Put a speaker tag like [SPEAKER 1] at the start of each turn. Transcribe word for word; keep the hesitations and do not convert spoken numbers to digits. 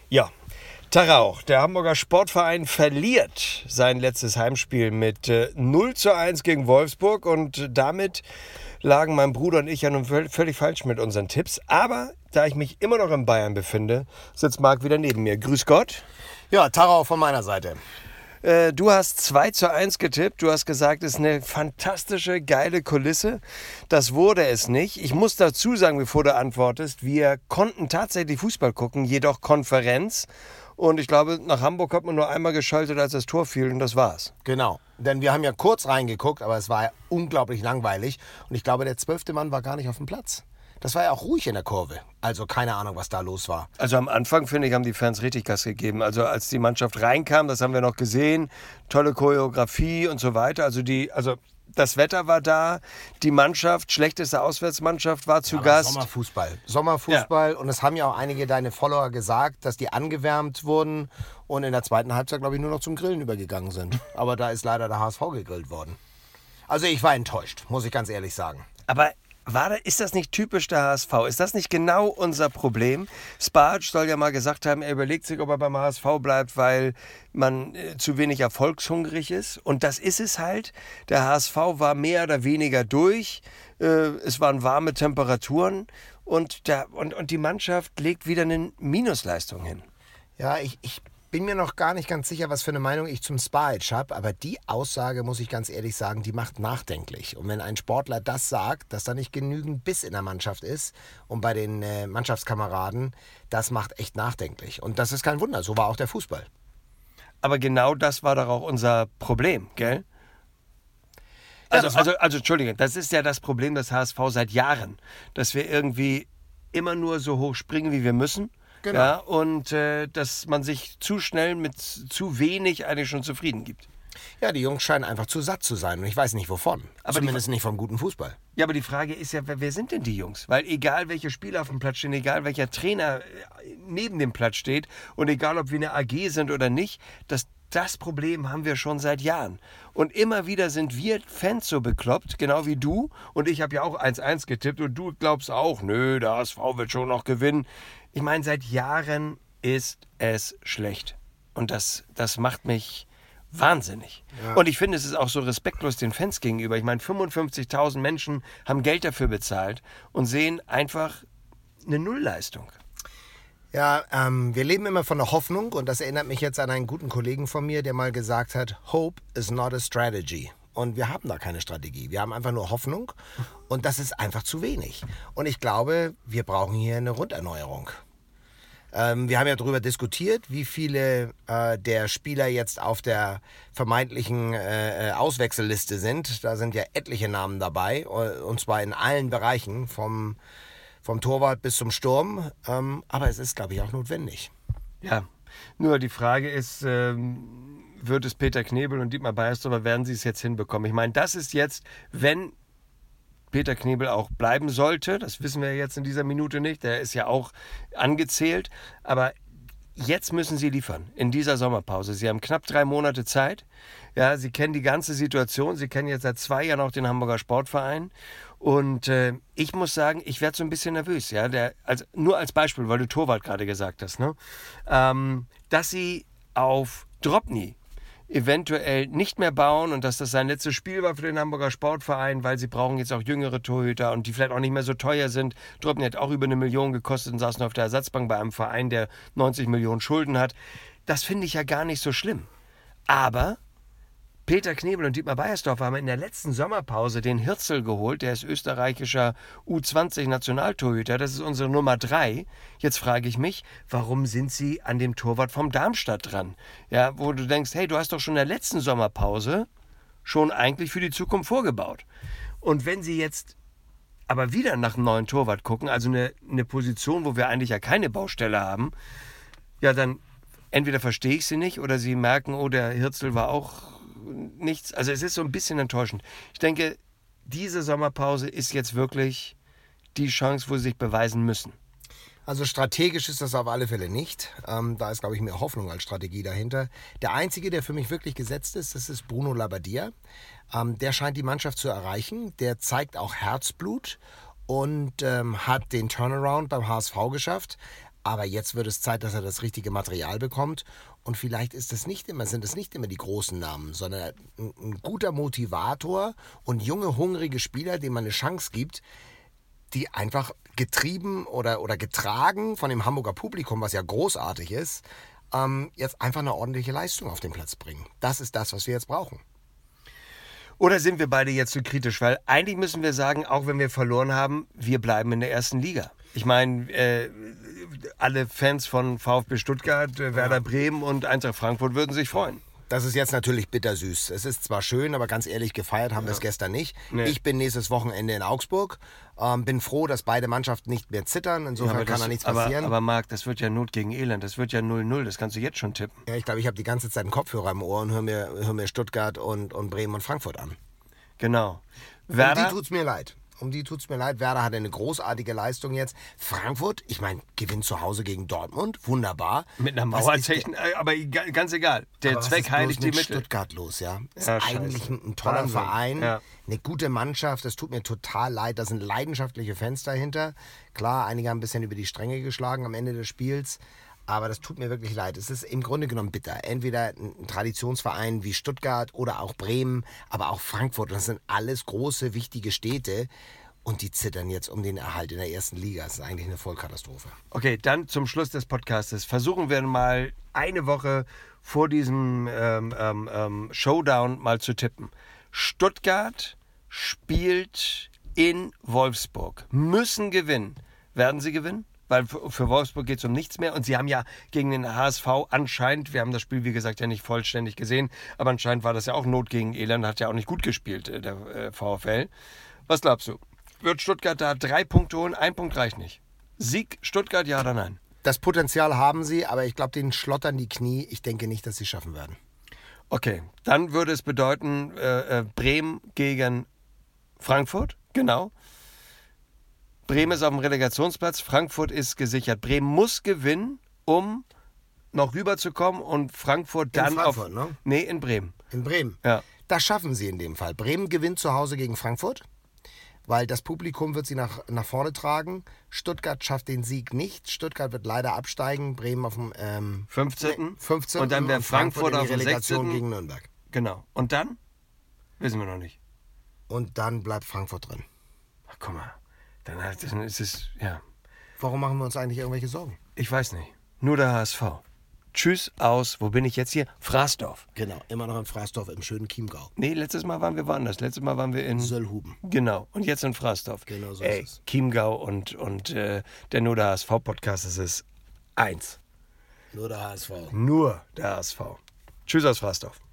[SPEAKER 1] Ja, Tarauch, der Hamburger Sportverein verliert sein letztes Heimspiel mit äh, null zu eins gegen Wolfsburg und damit lagen mein Bruder und ich ja nun völlig falsch mit unseren Tipps. Aber da ich mich immer noch in Bayern befinde, sitzt Marc wieder neben mir. Grüß Gott.
[SPEAKER 2] Ja, Tarauch von meiner Seite.
[SPEAKER 1] Äh, du hast zwei zu eins getippt. Du hast gesagt, es ist eine fantastische, geile Kulisse. Das wurde es nicht. Ich muss dazu sagen, bevor du antwortest, wir konnten tatsächlich Fußball gucken, jedoch Konferenz. Und ich glaube, nach Hamburg hat man nur einmal geschaltet, als das Tor fiel, und das war's.
[SPEAKER 2] Genau, denn wir haben ja kurz reingeguckt, aber es war ja unglaublich langweilig. Und ich glaube, der zwölfte Mann war gar nicht auf dem Platz. Das war ja auch ruhig in der Kurve. Also keine Ahnung, was da los war.
[SPEAKER 1] Also am Anfang, finde ich, haben die Fans richtig Gas gegeben. Also als die Mannschaft reinkam, das haben wir noch gesehen, tolle Choreografie und so weiter. Also die, also das Wetter war da, die Mannschaft, schlechteste Auswärtsmannschaft war zu
[SPEAKER 2] ja,
[SPEAKER 1] Gast.
[SPEAKER 2] Sommerfußball. Sommerfußball. Ja. Und es haben ja auch einige deine Follower gesagt, dass die angewärmt wurden und in der zweiten Halbzeit, glaube ich, nur noch zum Grillen übergegangen sind. Aber da ist leider der H S V gegrillt worden. Also ich war enttäuscht, muss ich ganz ehrlich sagen.
[SPEAKER 1] Aber War, ist das nicht typisch der H S V? Ist das nicht genau unser Problem? Spajic soll ja mal gesagt haben, er überlegt sich, ob er beim H S V bleibt, weil man äh, zu wenig erfolgshungrig ist. Und das ist es halt. Der H S V war mehr oder weniger durch. Äh, es waren warme Temperaturen. Und, der, und, und die Mannschaft legt wieder eine Minusleistung hin.
[SPEAKER 2] Ja, ich... ich bin mir noch gar nicht ganz sicher, was für eine Meinung ich zum Spajic habe, aber die Aussage, muss ich ganz ehrlich sagen, die macht nachdenklich. Und wenn ein Sportler das sagt, dass da nicht genügend Biss in der Mannschaft ist und bei den äh, Mannschaftskameraden, das macht echt nachdenklich. Und das ist kein Wunder, so war auch der Fußball.
[SPEAKER 1] Aber genau das war doch auch unser Problem, gell?
[SPEAKER 2] Ja,
[SPEAKER 1] also, also, also, Entschuldige, das ist ja das Problem des H S V seit Jahren, dass wir irgendwie immer nur so hoch springen, wie wir müssen. Genau. Ja, und äh, dass man sich zu schnell mit zu wenig eigentlich schon zufrieden gibt.
[SPEAKER 2] Ja, die Jungs scheinen einfach zu satt zu sein und ich weiß nicht wovon. Aber Zumindest die, nicht vom guten Fußball.
[SPEAKER 1] Ja, aber die Frage ist ja, wer, wer sind denn die Jungs? Weil egal welche Spieler auf dem Platz stehen, egal welcher Trainer neben dem Platz steht und egal ob wir eine A G sind oder nicht, das, das Problem haben wir schon seit Jahren. Und immer wieder sind wir Fans so bekloppt, genau wie du. Und ich habe ja auch eins eins getippt und du glaubst auch, nö, der H S V wird schon noch gewinnen. Ich meine, seit Jahren ist es schlecht. Und das, das macht mich wahnsinnig. Ja. Und ich finde, es ist auch so respektlos den Fans gegenüber. Ich meine, fünfundfünfzigtausend Menschen haben Geld dafür bezahlt und sehen einfach eine Nullleistung.
[SPEAKER 2] Ja, ähm, wir leben immer von der Hoffnung und das erinnert mich jetzt an einen guten Kollegen von mir, der mal gesagt hat, Hope is not a strategy. Und wir haben da keine Strategie. Wir haben einfach nur Hoffnung und das ist einfach zu wenig. Und ich glaube, wir brauchen hier eine Runderneuerung. Ähm, wir haben ja darüber diskutiert, wie viele äh, der Spieler jetzt auf der vermeintlichen äh, Auswechselliste sind. Da sind ja etliche Namen dabei, und zwar in allen Bereichen, vom, vom Torwart bis zum Sturm. Ähm, aber es ist, glaube ich, auch notwendig.
[SPEAKER 1] Ja, nur die Frage ist, ähm, wird es Peter Knebel und Dietmar Beiersdorfer, werden sie es jetzt hinbekommen? Ich meine, das ist jetzt, wenn Peter Knebel auch bleiben sollte, das wissen wir jetzt in dieser Minute nicht, der ist ja auch angezählt, aber jetzt müssen sie liefern, in dieser Sommerpause. Sie haben knapp drei Monate Zeit, ja, sie kennen die ganze Situation, sie kennen jetzt seit zwei Jahren auch den Hamburger Sportverein und äh, ich muss sagen, ich werde so ein bisschen nervös, ja, der, also, nur als Beispiel, weil du Torwart gerade gesagt hast, ne? ähm, dass sie auf Drobny eventuell nicht mehr bauen und dass das sein letztes Spiel war für den Hamburger Sportverein, weil sie brauchen jetzt auch jüngere Torhüter und die vielleicht auch nicht mehr so teuer sind. Drobny hat auch über eine Million gekostet und saß nur auf der Ersatzbank bei einem Verein, der neunzig Millionen Schulden hat. Das finde ich ja gar nicht so schlimm. Aber Peter Knebel und Dietmar Beiersdorfer haben in der letzten Sommerpause den Hirzel geholt, der ist österreichischer U zwanzig Nationaltorhüter, das ist unsere Nummer drei. Jetzt frage ich mich, warum sind sie an dem Torwart vom Darmstadt dran? Ja, wo du denkst, hey, du hast doch schon in der letzten Sommerpause schon eigentlich für die Zukunft vorgebaut. Und wenn sie jetzt aber wieder nach einem neuen Torwart gucken, also eine, eine Position, wo wir eigentlich ja keine Baustelle haben, ja, dann entweder verstehe ich sie nicht oder sie merken, oh, der Hirzel war auch nichts. Also es ist so ein bisschen enttäuschend. Ich denke, diese Sommerpause ist jetzt wirklich die Chance, wo sie sich beweisen müssen.
[SPEAKER 2] Also strategisch ist das auf alle Fälle nicht. Ähm, da ist, glaube ich, mehr Hoffnung als Strategie dahinter. Der Einzige, der für mich wirklich gesetzt ist, das ist Bruno Labbadia. Ähm, der scheint die Mannschaft zu erreichen. Der zeigt auch Herzblut und ähm, hat den Turnaround beim H S V geschafft. Aber jetzt wird es Zeit, dass er das richtige Material bekommt. Und vielleicht ist es nicht immer, sind es nicht immer die großen Namen, sondern ein, ein guter Motivator und junge, hungrige Spieler, denen man eine Chance gibt, die einfach getrieben oder, oder getragen von dem Hamburger Publikum, was ja großartig ist, ähm, jetzt einfach eine ordentliche Leistung auf den Platz bringen. Das ist das, was wir jetzt brauchen.
[SPEAKER 1] Oder sind wir beide jetzt zu kritisch? Weil eigentlich müssen wir sagen, auch wenn wir verloren haben, wir bleiben in der ersten Liga. Ich meine, äh, alle Fans von VfB Stuttgart, äh, Werder Bremen und Eintracht Frankfurt würden sich freuen.
[SPEAKER 2] Das ist jetzt natürlich bittersüß. Es ist zwar schön, aber ganz ehrlich, gefeiert haben wir es gestern nicht.
[SPEAKER 1] Nee.
[SPEAKER 2] Ich bin nächstes Wochenende in Augsburg. Ähm, bin froh, dass beide Mannschaften nicht mehr zittern. Insofern
[SPEAKER 1] aber
[SPEAKER 2] kann
[SPEAKER 1] das,
[SPEAKER 2] da nichts
[SPEAKER 1] aber,
[SPEAKER 2] passieren.
[SPEAKER 1] Aber Marc, das wird ja Not gegen Elend. Das wird ja null null. Das kannst du jetzt schon tippen.
[SPEAKER 2] Ja, ich glaube, ich habe die ganze Zeit einen Kopfhörer im Ohr und höre mir, hör mir Stuttgart und, und Bremen und Frankfurt an.
[SPEAKER 1] Genau.
[SPEAKER 2] Um
[SPEAKER 1] Werder,
[SPEAKER 2] die tut's mir leid. Um die tut's mir leid. Werder hat eine großartige Leistung jetzt. Frankfurt, ich meine, gewinnt zu Hause gegen Dortmund. Wunderbar.
[SPEAKER 1] mit einer
[SPEAKER 2] Was
[SPEAKER 1] Mauerzeichen,
[SPEAKER 2] ist
[SPEAKER 1] aber egal- ganz egal. Der
[SPEAKER 2] Aber was
[SPEAKER 1] Zweck
[SPEAKER 2] ist bloß
[SPEAKER 1] heiligt die
[SPEAKER 2] mit
[SPEAKER 1] Mittel.
[SPEAKER 2] Stuttgart los, ja? Ist
[SPEAKER 1] Ja,
[SPEAKER 2] eigentlich
[SPEAKER 1] scheiße.
[SPEAKER 2] ein, ein toller
[SPEAKER 1] Wahnsinn.
[SPEAKER 2] Verein,
[SPEAKER 1] Ja.
[SPEAKER 2] eine gute Mannschaft. Das tut mir total leid. Da sind leidenschaftliche Fans dahinter. Klar, einige haben ein bisschen über die Stränge geschlagen am Ende des Spiels. Aber das tut mir wirklich leid. Es ist im Grunde genommen bitter. Entweder ein Traditionsverein wie Stuttgart oder auch Bremen, aber auch Frankfurt. Das sind alles große, wichtige Städte. Und die zittern jetzt um den Erhalt in der ersten Liga. Das ist eigentlich eine Vollkatastrophe.
[SPEAKER 1] Okay, dann zum Schluss des Podcastes. Versuchen wir mal eine Woche vor diesem ähm, ähm, ähm, Showdown mal zu tippen. Stuttgart spielt in Wolfsburg. Müssen gewinnen. Werden sie gewinnen? Weil für für Wolfsburg geht es um nichts mehr. Und sie haben ja gegen den H S V anscheinend, wir haben das Spiel wie gesagt ja nicht vollständig gesehen, aber anscheinend war das ja auch Not gegen Elend, hat ja auch nicht gut gespielt, äh, der äh, VfL. Was glaubst du? Wird Stuttgart da drei Punkte holen? Ein Punkt reicht nicht. Sieg Stuttgart, ja oder nein?
[SPEAKER 2] Das Potenzial haben sie, aber ich glaube, denen schlottern die Knie. Ich denke nicht, dass sie es schaffen werden.
[SPEAKER 1] Okay, dann würde es bedeuten äh, äh, Bremen gegen Frankfurt, genau. Bremen ist auf dem Relegationsplatz, Frankfurt ist gesichert. Bremen muss gewinnen, um noch rüberzukommen und Frankfurt dann
[SPEAKER 2] Frankfurt,
[SPEAKER 1] auf...
[SPEAKER 2] ne?
[SPEAKER 1] Nee, in Bremen.
[SPEAKER 2] In Bremen.
[SPEAKER 1] Ja.
[SPEAKER 2] Das schaffen sie in dem Fall. Bremen gewinnt zu Hause gegen Frankfurt, weil das Publikum wird sie nach, nach vorne tragen. Stuttgart schafft den Sieg nicht. Stuttgart wird leider absteigen. Bremen auf dem ähm,
[SPEAKER 1] fünfzehnten.
[SPEAKER 2] fünfzehnten
[SPEAKER 1] Und dann wäre Frankfurt
[SPEAKER 2] in
[SPEAKER 1] auf
[SPEAKER 2] die
[SPEAKER 1] dem
[SPEAKER 2] Relegation
[SPEAKER 1] sechzehnten
[SPEAKER 2] gegen Nürnberg.
[SPEAKER 1] Genau. Und dann? Wissen wir noch nicht.
[SPEAKER 2] Und dann bleibt Frankfurt drin.
[SPEAKER 1] Ach, guck mal. Dann, hat- dann ist es... Ja,
[SPEAKER 2] Warum machen wir uns eigentlich irgendwelche Sorgen?
[SPEAKER 1] ich weiß nicht. Nur der H S V. Tschüss aus, wo bin ich jetzt hier? Fraßdorf.
[SPEAKER 2] Genau, immer noch in Fraßdorf im schönen Chiemgau.
[SPEAKER 1] Nee, letztes Mal waren wir woanders. Letztes Mal waren wir in...
[SPEAKER 2] Söllhuben.
[SPEAKER 1] Genau. Und jetzt in Fraßdorf.
[SPEAKER 2] Genau so
[SPEAKER 1] Ey,
[SPEAKER 2] ist es.
[SPEAKER 1] Chiemgau und, und äh, der Nur der H S V-Podcast, das ist eins.
[SPEAKER 2] Nur der H S V.
[SPEAKER 1] Nur der H S V. Tschüss aus Fraßdorf.